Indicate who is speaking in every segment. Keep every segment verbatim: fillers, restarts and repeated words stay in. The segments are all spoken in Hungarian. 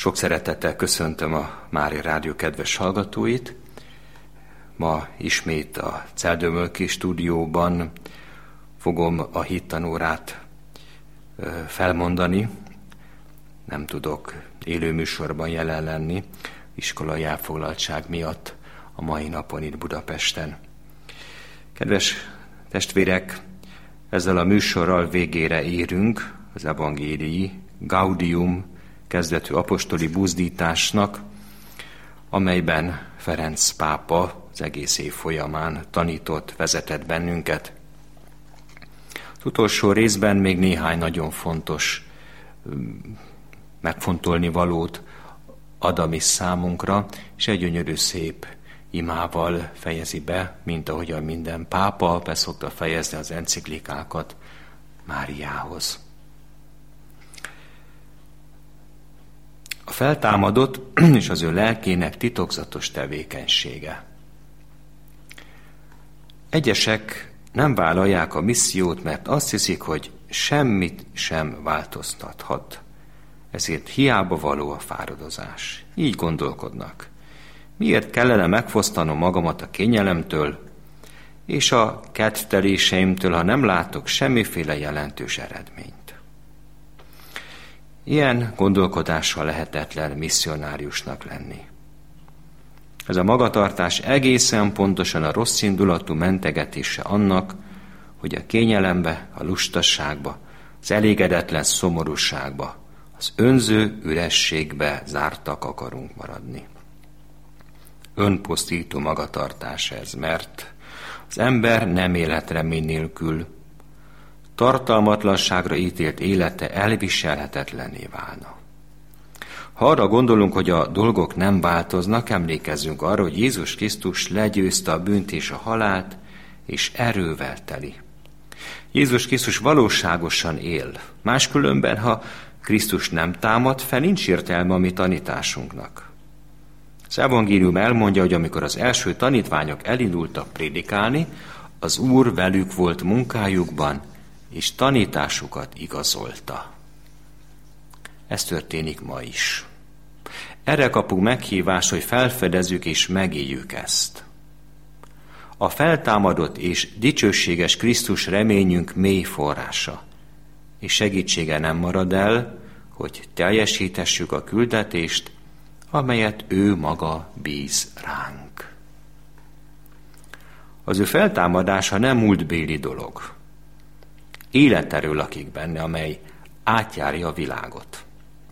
Speaker 1: Sok szeretettel köszöntöm a Mária Rádió kedves hallgatóit. Ma ismét a Celdömölki stúdióban fogom a hittanórát felmondani. Nem tudok élő műsorban jelen lenni, iskolai elfoglaltság miatt a mai napon itt Budapesten. Kedves testvérek, ezzel a műsorral végére érünk az evangélii Gaudium kezdetű apostoli buzdításnak, amelyben Ferenc pápa az egész év folyamán tanított, vezetett bennünket. Az utolsó részben még néhány nagyon fontos megfontolni valót ad a mi számunkra, és egy gyönyörű szép imával fejezi be, mint ahogyan minden pápa be szokta fejezni az enciklikákat Máriához. A feltámadott és az ő lelkének titokzatos tevékenysége. Egyesek nem vállalják a missziót, mert azt hiszik, hogy semmit sem változtathat. Ezért hiába való a fáradozás. Így gondolkodnak. Miért kellene megfosztanom magamat a kényelemtől és a kedvteléseimtől, ha nem látok semmiféle jelentős eredményt? Ilyen gondolkodással lehetetlen misszionáriusnak lenni. Ez a magatartás egészen pontosan a rossz indulatú mentegetése annak, hogy a kényelembe, a lustaságba, az elégedetlen szomorúságba, az önző ürességbe zártak akarunk maradni. Önpusztító magatartás ez, mert az ember nem élhet remény nélkül, tartalmatlanságra ítélt élete elviselhetetlenné válna. Ha arra gondolunk, hogy a dolgok nem változnak, emlékezzünk arra, hogy Jézus Krisztus legyőzte a bűnt és a halált, és erővel teli. Jézus Krisztus valóságosan él. Máskülönben, ha Krisztus nem támad fel, nincs értelme a mi tanításunknak. Az evangélium elmondja, hogy amikor az első tanítványok elindultak prédikálni, az Úr velük volt munkájukban, és tanításukat igazolta. Ez történik ma is. Erre kapunk meghívást, hogy felfedezzük és megéljük ezt. A feltámadott és dicsőséges Krisztus reményünk mély forrása, és segítsége nem marad el, hogy teljesítessük a küldetést, amelyet ő maga bíz ránk. Az ő feltámadása nem múltbéli dolog. Életerő lakik benne, amely átjárja a világot.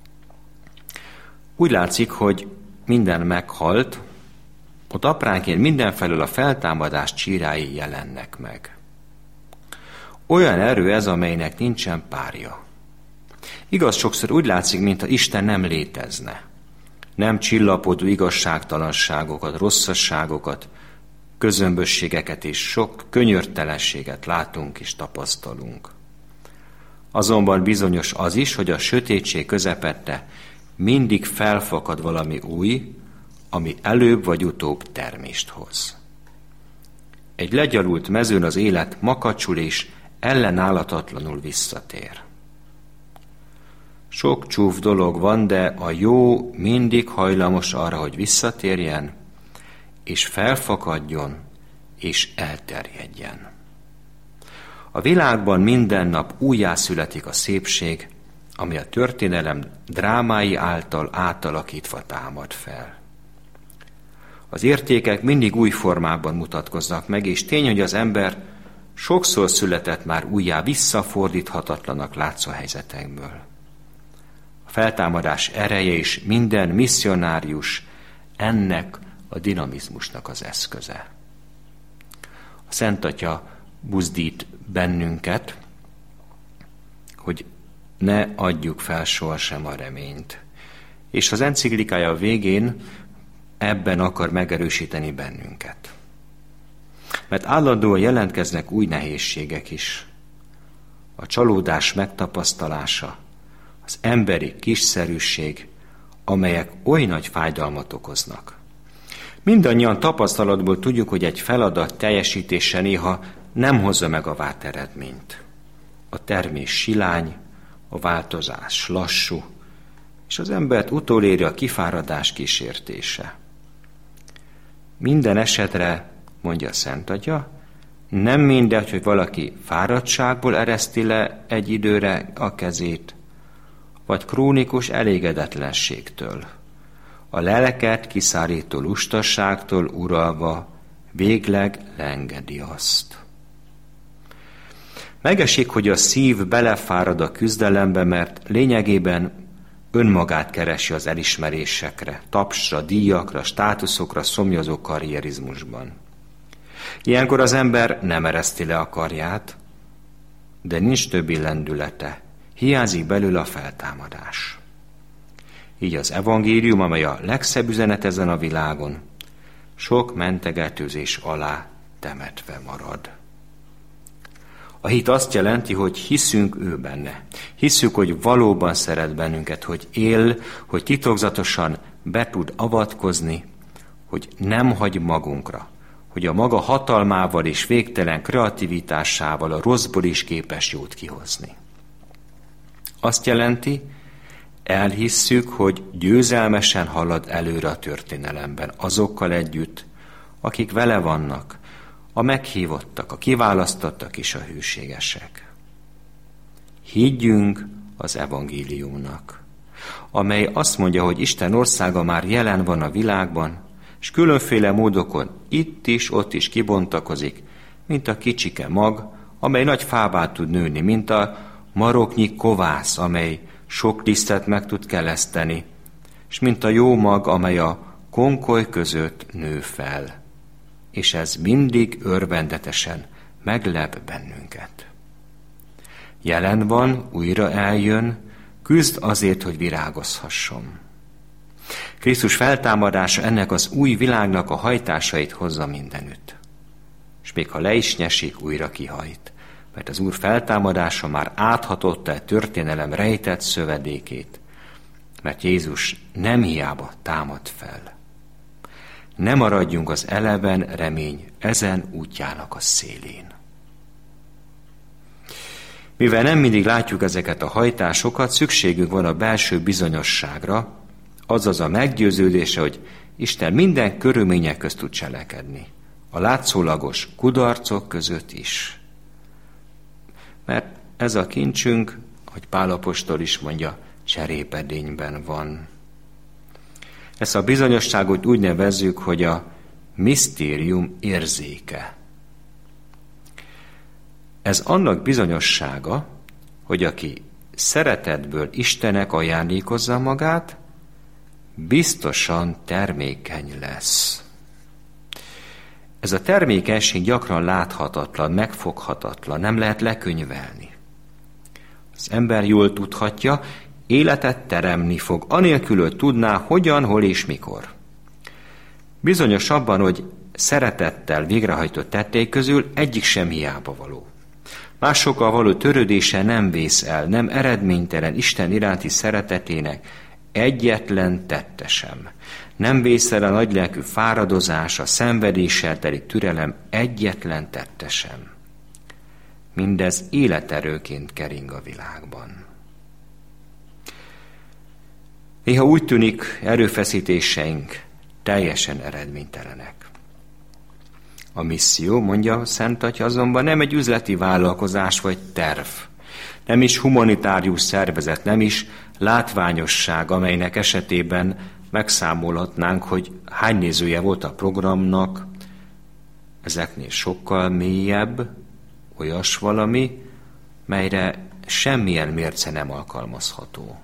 Speaker 1: Úgy látszik, hogy minden meghalt, ott apránként mindenfelől a feltámadás csírái jelennek meg. Olyan erő ez, amelynek nincsen párja. Igaz, sokszor úgy látszik, mintha Isten nem létezne. Nem csillapodó igazságtalanságokat, rosszasságokat, közömbösségeket és sok könyörtelenséget látunk és tapasztalunk. Azonban bizonyos az is, hogy a sötétség közepette mindig felfakad valami új, ami előbb vagy utóbb termést hoz. Egy legyalult mezőn az élet makacsul és ellenállatlanul visszatér. Sok csúf dolog van, de a jó mindig hajlamos arra, hogy visszatérjen, és felfakadjon, és elterjedjen. A világban minden nap újjászületik a szépség, ami a történelem drámái által átalakítva támad fel. Az értékek mindig új formában mutatkoznak meg, és tény, hogy az ember sokszor született már újjá visszafordíthatatlanak látszó helyzetekből. A feltámadás ereje és minden misszionárius ennek a dinamizmusnak az eszköze. A Szent Atya buzdít bennünket, hogy ne adjuk fel sohasem a reményt. És az enciklikája végén ebben akar megerősíteni bennünket. Mert állandóan jelentkeznek új nehézségek is. A csalódás megtapasztalása, az emberi kiszerűség, amelyek oly nagy fájdalmat okoznak. Mindannyian tapasztalatból tudjuk, hogy egy feladat teljesítése néha nem hozza meg a várt eredményt. A termés silány, a változás lassú, és az embert utoléri a kifáradás kísértése. Minden esetre, mondja a Szent Atya, nem mindegy, hogy valaki fáradtságból ereszti le egy időre a kezét, vagy krónikus elégedetlenségtől, a lelket kiszárító lustaságtól uralva végleg leengedi azt. Megesik, hogy a szív belefárad a küzdelembe, mert lényegében önmagát keresi az elismerésekre, tapsra, díjakra, státuszokra szomjazó karrierizmusban. Ilyenkor az ember nem ereszti le a karját, de nincs többi lendülete, hiányzik belőle a feltámadás. Így az evangélium, amely a legszebb üzenet ezen a világon, sok mentegetőzés alá temetve marad. A hit azt jelenti, hogy hiszünk ő benne. Hiszük, hogy valóban szeret bennünket, hogy él, hogy titokzatosan be tud avatkozni, hogy nem hagy magunkra, hogy a maga hatalmával és végtelen kreativitásával a rosszból is képes jót kihozni. Azt jelenti, elhisszük, hogy győzelmesen halad előre a történelemben azokkal együtt, akik vele vannak, a meghívottak, a kiválasztottak és a hűségesek. Higgyünk az evangéliumnak, amely azt mondja, hogy Isten országa már jelen van a világban, és különféle módokon itt is, ott is kibontakozik, mint a kicsike mag, amely nagy fává tud nőni, mint a maroknyi kovász, amely sok lisztet meg tud keleszteni, és mint a jó mag, amely a konkoly között nő fel. És ez mindig örvendetesen meglep bennünket. Jelen van, újra eljön, küzd azért, hogy virágozhasson. Krisztus feltámadása ennek az új világnak a hajtásait hozza mindenütt. És még ha le is nyesik, újra kihajt, mert az Úr feltámadása már áthatotta a történelem rejtett szövedékét, mert Jézus nem hiába támad fel. Ne maradjunk az eleven remény ezen útjának a szélén. Mivel nem mindig látjuk ezeket a hajtásokat, szükségünk van a belső bizonyosságra, azaz a meggyőződése, hogy Isten minden körülmények közt tud cselekedni, a látszólagos kudarcok között is. Mert ez a kincsünk, ahogy Pál apostol is mondja, cserépedényben van. Ezt a bizonyosságot úgy nevezzük, hogy a misztérium érzéke. Ez annak bizonyossága, hogy aki szeretetből Istennek ajándékozza magát, biztosan termékeny lesz. Ez a termékenység gyakran láthatatlan, megfoghatatlan, nem lehet lekönyvelni. Az ember jól tudhatja, életet teremni fog, anélkül, hogy tudná, hogyan, hol és mikor. Bizonyos abban, hogy szeretettel végrehajtott tették közül egyik sem hiába való. Másokkal való törődése nem vész el, nem eredménytelen Isten iránti szeretetének egyetlen tette sem. Nem vész el a nagylelkű fáradozás, a szenvedéssel teli türelem egyetlen tette sem. Mindez életerőként kering a világban. Néha úgy tűnik, erőfeszítéseink teljesen eredménytelenek. A misszió, mondja a Szent Atya, azonban nem egy üzleti vállalkozás vagy terv, nem is humanitárius szervezet, nem is látványosság, amelynek esetében megszámolhatnánk, hogy hány nézője volt a programnak, ezeknél sokkal mélyebb, olyas valami, melyre semmilyen mérce nem alkalmazható.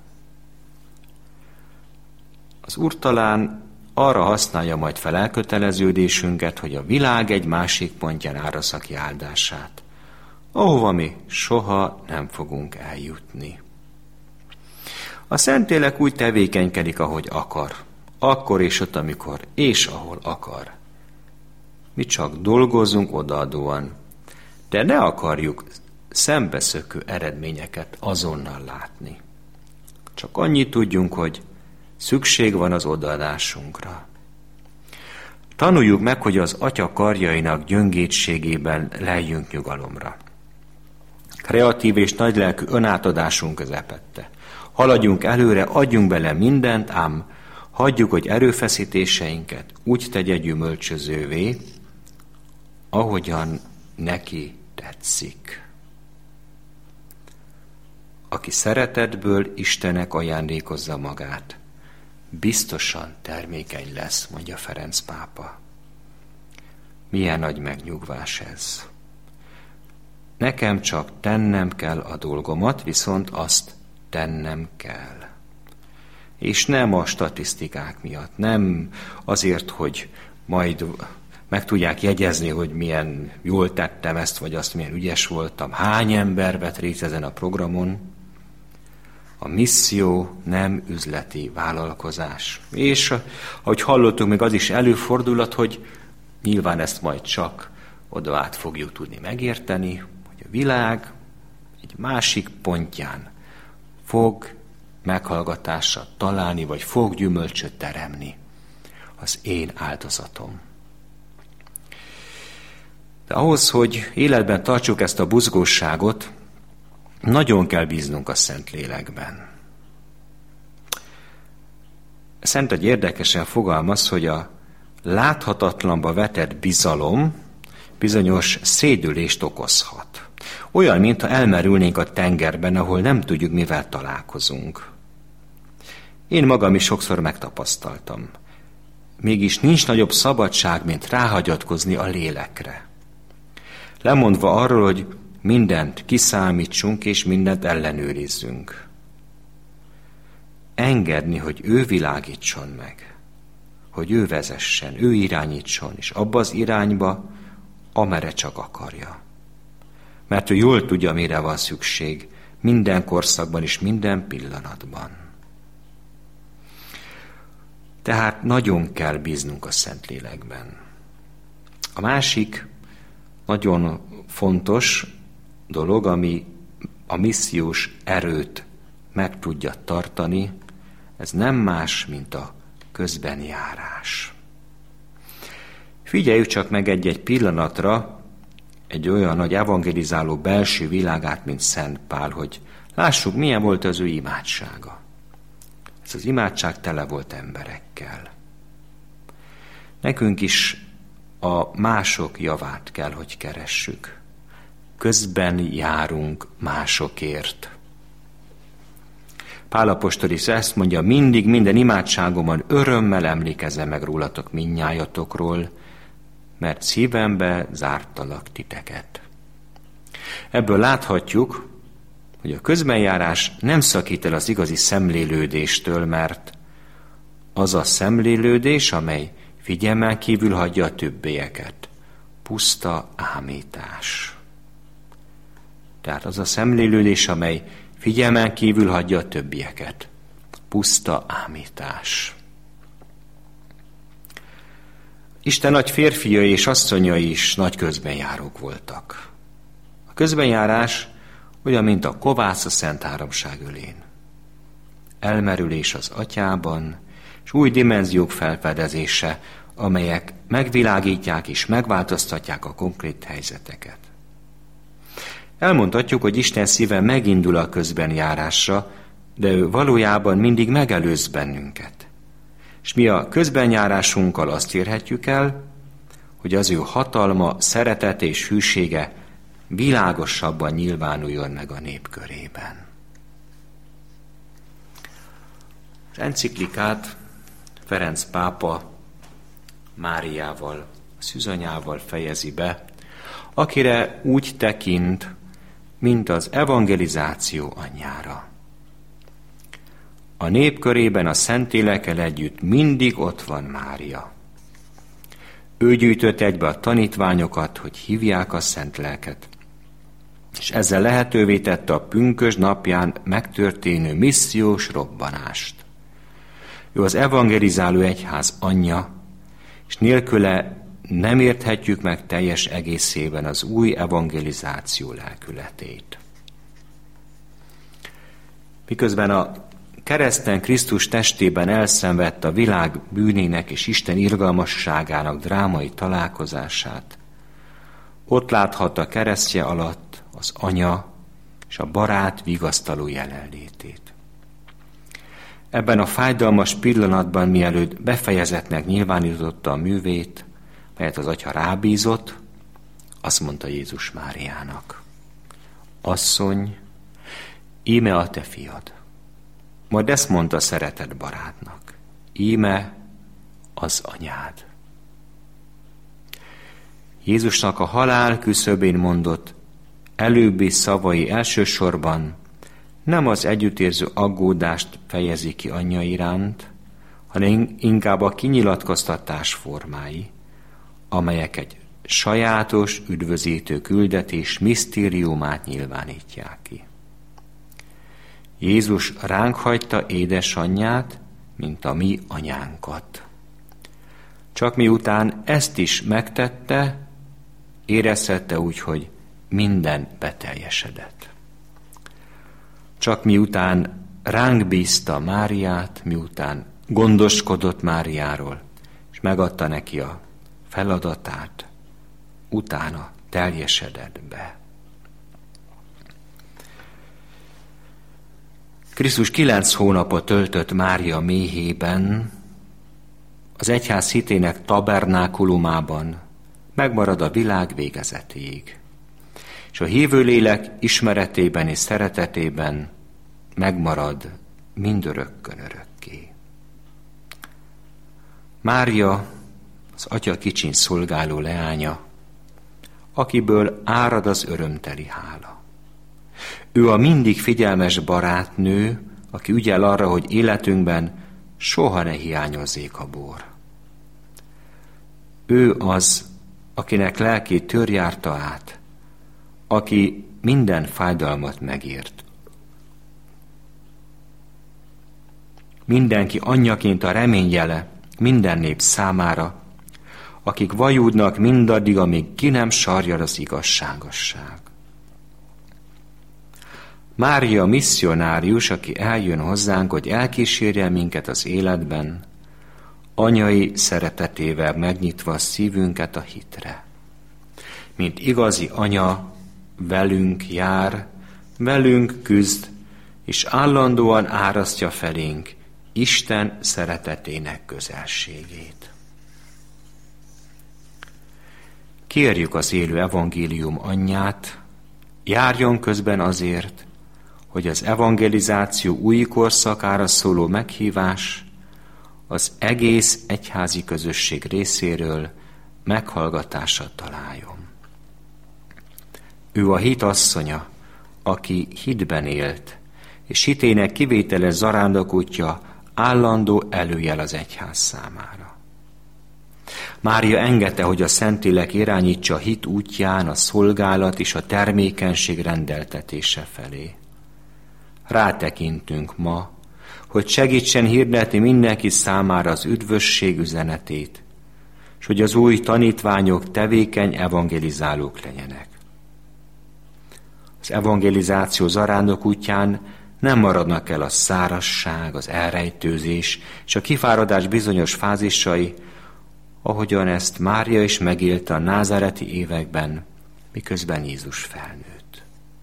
Speaker 1: Az Úr talán arra használja majd fel elköteleződésünket, hogy a világ egy másik pontján árassza ki áldását, ahova mi soha nem fogunk eljutni. A Szentlélek úgy tevékenykedik, ahogy akar, akkor és ott, amikor, és ahol akar. Mi csak dolgozunk odaadóan, de ne akarjuk szembeszökő eredményeket azonnal látni. Csak annyit tudjunk, hogy szükség van az odaadásunkra. Tanuljuk meg, hogy az Atya karjainak gyöngétségében leljünk nyugalomra. Kreatív és nagylelkű önátadásunk közepette, Haladjunk előre, adjunk bele mindent, ám hagyjuk, hogy erőfeszítéseinket úgy tegye gyümölcsözővé, ahogyan neki tetszik. Aki szeretetből Istennek ajándékozza magát, biztosan termékeny lesz, mondja Ferenc pápa. Milyen nagy megnyugvás ez. Nekem csak tennem kell a dolgomat, viszont azt tennem kell. És nem a statisztikák miatt, nem azért, hogy majd meg tudják jegyezni, hogy milyen jól tettem ezt, vagy azt, milyen ügyes voltam, hány ember vett részt ezen a programon. A misszió nem üzleti vállalkozás. És ahogy hallottuk, még az is előfordulhat, hogy nyilván ezt majd csak oda át fogjuk tudni megérteni, hogy a világ egy másik pontján fog meghallgatásra találni, vagy fog gyümölcsöt teremni az én áldozatom. De ahhoz, hogy életben tartsuk ezt a buzgóságot, nagyon kell bíznunk a Szentlélekben. Szent egy érdekesen fogalmaz, hogy a láthatatlanba vetett bizalom bizonyos szédülést okozhat. Olyan, mintha elmerülnénk a tengerben, ahol nem tudjuk, mivel találkozunk. Én magam is sokszor megtapasztaltam. Mégis nincs nagyobb szabadság, mint ráhagyatkozni a lélekre. Lemondva arról, hogy mindent kiszámítsunk és mindent ellenőrizzünk. Engedni, hogy ő világítson meg, hogy ő vezessen, ő irányítson, és abba az irányba, amerre csak akarja. Mert ő jól tudja, mire van szükség, minden korszakban és minden pillanatban. Tehát nagyon kell bíznunk a Szentlélekben. A másik nagyon fontos dolog, ami a missziós erőt meg tudja tartani, ez nem más, mint a közbenjárás. Figyeljük csak meg egy-egy pillanatra egy olyan nagy evangelizáló belső világát, mint Szent Pál, hogy lássuk, milyen volt az ő imádsága. Ez az imádság tele volt emberekkel. Nekünk is a mások javát kell, hogy keressük. Közben járunk másokért. Pál apostol is ezt mondja, mindig minden imádságomon örömmel emlékezem meg rólatok mindnyájatokról, mert szívembe zártalak titeket. Ebből láthatjuk, hogy a közbenjárás nem szakít el az igazi szemlélődéstől, mert az a szemlélődés, amely figyelmen kívül hagyja a többieket, puszta ámítás. Tehát az a szemlélődés, amely figyelmen kívül hagyja a többieket, puszta ámítás. Isten nagy férfiai és asszonyai is nagy közbenjárók voltak. A közbenjárás olyan, mint a kovász a Szent Háromság ölén. Elmerülés az Atyában, és új dimenziók felfedezése, amelyek megvilágítják és megváltoztatják a konkrét helyzeteket. Elmondhatjuk, hogy Isten szíve megindul a közbenjárásra, de ő valójában mindig megelőz bennünket. És mi a közbenjárásunkkal azt érhetjük el, hogy az ő hatalma, szeretet és hűsége világosabban nyilvánuljon meg a nép körében. Az enciklikát Ferenc pápa Máriával, szűzanyával fejezi be, akire úgy tekint, mint az evangelizáció anyjára. A nép körében a Szentlélekkel együtt mindig ott van Mária. Ő gyűjtött egybe a tanítványokat, hogy hívják a Szent Lelket, és ezzel lehetővé tette a pünkösd napján megtörténő missziós robbanást. Ő az evangelizáló egyház anyja, és nélküle nem érthetjük meg teljes egészében az új evangelizáció lelkületét. Miközben a kereszten Krisztus testében elszenvedt a világ bűnének és Isten irgalmasságának drámai találkozását, ott láthatta keresztje alatt az anya és a barát vigasztaló jelenlétét. ebben a fájdalmas pillanatban, mielőtt befejezetnek nyilvánította a művét, melyet az Atya rábízott, azt mondta Jézus Máriának: asszony, íme a te fiad. Majd ezt mondta szeretett barátnak: íme az anyád. Jézusnak a halál küszöbén mondott előbbi szavai elsősorban nem az együttérző aggódást fejezi ki anyja iránt, hanem inkább a kinyilatkoztatás formái, amelyek egy sajátos, üdvözítő küldetés misztériumát nyilvánítják ki. Jézus ránk hagyta édesanyját, mint a mi anyánkat. Csak miután ezt is megtette, érezhette úgy, hogy minden beteljesedett. Csak miután ránk bízta Máriát, miután gondoskodott Máriáról, és megadta neki a feladatát, utána teljesedett be. Krisztus kilenc hónapot töltött Mária méhében, az egyház hitének tabernákulumában, megmarad a világ végezetéig. És a hívő lélek ismeretében és szeretetében megmarad mindörökkön örökké. Mária az Atya kicsiny szolgáló leánya, akiből árad az örömteli hála. Ő a mindig figyelmes barátnő, aki ügyel arra, hogy életünkben soha ne hiányozzék a bor. Ő az, akinek lelkét tör járta át, aki minden fájdalmat megért. Mindenki anyjaként a reményjele minden nép számára, akik vajúdnak mindaddig, amíg ki nem sarjad az igazságosság. Mária misszionárius, aki eljön hozzánk, hogy elkísérje minket az életben, anyai szeretetével megnyitva a szívünket a hitre. Mint igazi anya, velünk jár, velünk küzd, és állandóan árasztja felénk Isten szeretetének közelségét. Kérjük az élő evangélium anyját, járjon közben azért, hogy az evangelizáció új korszakára szóló meghívás az egész egyházi közösség részéről meghallgatásra találjon. Ő a hit asszonya, aki hitben élt, és hitének kivételes zarándokútja állandó előjel az egyház számára. Mária engedte, hogy a Szentlélek irányítsa a hit útján a szolgálat és a termékenység rendeltetése felé. Rátekintünk ma, hogy segítsen hirdetni mindenki számára az üdvösség üzenetét, és hogy az új tanítványok tevékeny evangelizálók legyenek. Az evangelizáció zarándok útján nem maradnak el a szárazság, az elrejtőzés és a kifáradás bizonyos fázisai, ahogyan ezt Mária is megélte a názáreti években, miközben Jézus felnőtt.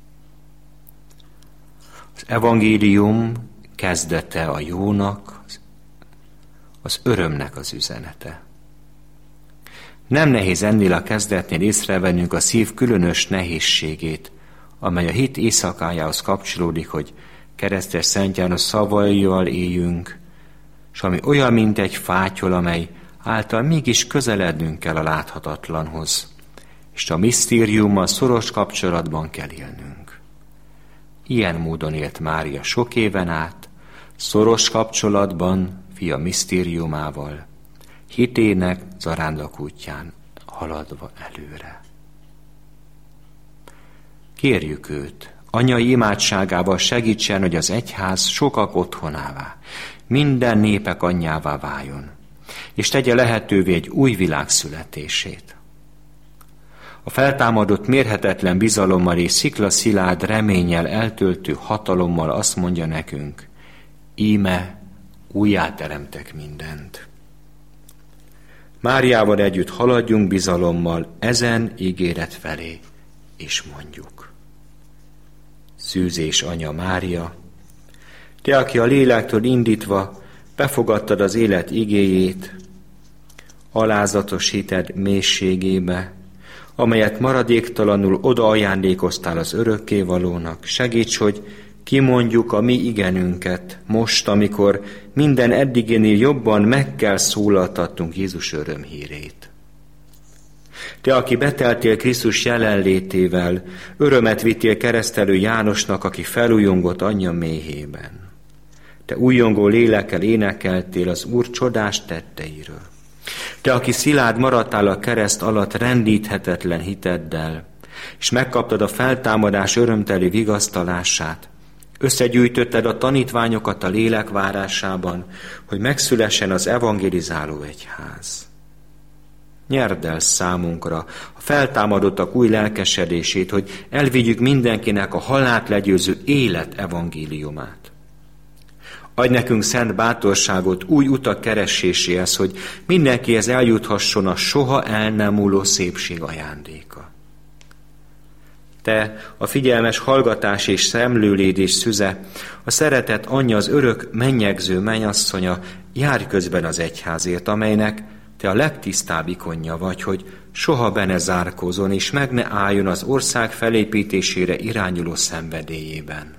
Speaker 1: Az evangélium kezdete a jónak, az örömnek az üzenete. Nem nehéz ennél a kezdetnél észrevennünk a szív különös nehézségét, amely a hit éjszakájához kapcsolódik, hogy keresztes Szent János szavaival éljünk, és ami olyan, mint egy fátyol, amely által mégis közelednünk kell a láthatatlanhoz, és a misztériummal szoros kapcsolatban kell élnünk. Ilyen módon élt Mária sok éven át, szoros kapcsolatban fia misztériumával, hitének zarándokútján haladva előre. Kérjük őt, anyai imádságával segítsen, hogy az egyház sokak otthonává, minden népek anyjává váljon, és tegye lehetővé egy új világ születését. A feltámadott mérhetetlen bizalommal és sziklaszilárd reménnyel eltöltő hatalommal azt mondja nekünk: íme újjáteremtek mindent. Máriával együtt haladjunk bizalommal ezen ígéret felé, és mondjuk: Szűzés anya Mária, Te, aki a lélektől indítva befogadtad az élet igéjét, alázatos hited mélységébe, amelyet maradéktalanul oda ajándékoztál az örökkévalónak, segíts, hogy kimondjuk a mi igenünket most, amikor minden eddiginél jobban meg kell szólaltatnunk Jézus örömhírét. Te, aki beteltél Krisztus jelenlétével, örömet vittél keresztelő Jánosnak, aki felújongott anyja méhében. Te újongó lélekkel énekeltél az Úr csodás tetteiről. Te, aki szilárd maradtál a kereszt alatt rendíthetetlen hiteddel, és megkaptad a feltámadás örömteli vigasztalását, összegyűjtötted a tanítványokat a lélek várásában, hogy megszülessen az evangelizáló egyház. Nyerd el számunkra a feltámadottak új lelkesedését, hogy elvigyük mindenkinek a halált legyőző élet evangéliumát. Adj nekünk szent bátorságot új utak kereséséhez, hogy mindenkihez eljuthasson a soha el nem múló szépség ajándéka. Te, a figyelmes hallgatás és szemlőlédés szüze, a szeretet anyja, az örök mennyegző mennyasszonya, járj közben az egyházért, amelynek te a legtisztább ikonja vagy, hogy soha be ne zárkózon, és meg ne álljon az ország felépítésére irányuló szenvedélyében.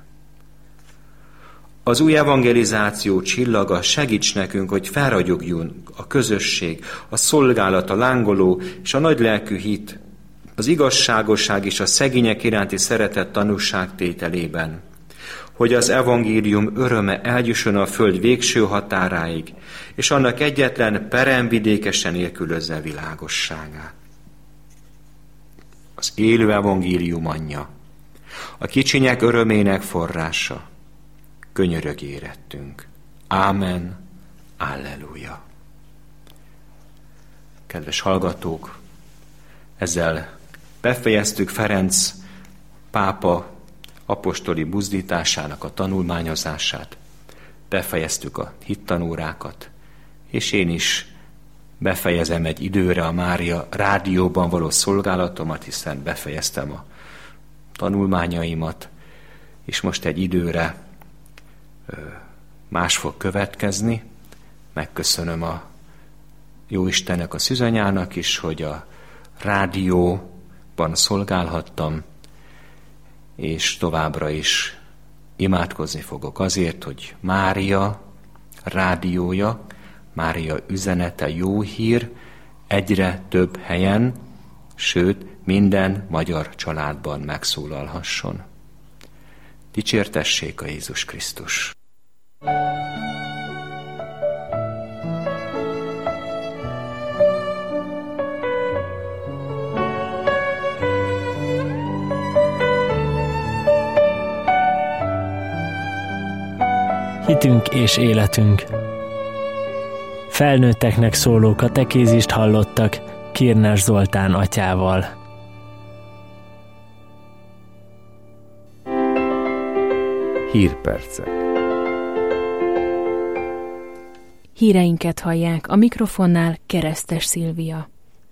Speaker 1: Az új evangelizáció csillaga segíts nekünk, hogy felragyogjunk a közösség, a szolgálat, a lángoló és a nagylelkű hit, az igazságosság és a szegények iránti szeretet tanúságtételében, hogy az evangélium öröme eljusson a föld végső határáig, és annak egyetlen peremvidékesen nélkülözze világosságát. Az élő evangélium anyja, a kicsinyek örömének forrása, könyörög érettünk. Ámen, alleluja. Kedves hallgatók, ezzel befejeztük Ferenc pápa apostoli buzdításának a tanulmányozását, befejeztük a hittanórákat, és én is befejezem egy időre a Mária rádióban való szolgálatomat, hiszen befejeztem a tanulmányaimat, és most egy időre más fog következni. Megköszönöm a Jóistennek, a szűzanyának is, hogy a rádióban szolgálhattam, és továbbra is imádkozni fogok azért, hogy Mária rádiója, Mária üzenete, jó hír egyre több helyen, sőt minden magyar családban megszólalhasson. Dicsértessék a Jézus Krisztus!
Speaker 2: Hitünk és életünk. Felnőtteknek szóló katekézist hallottak Kirnes Zoltán atyával.
Speaker 3: Hírpercek.
Speaker 4: Híreinket hallják, a mikrofonnál Keresztes Szilvia.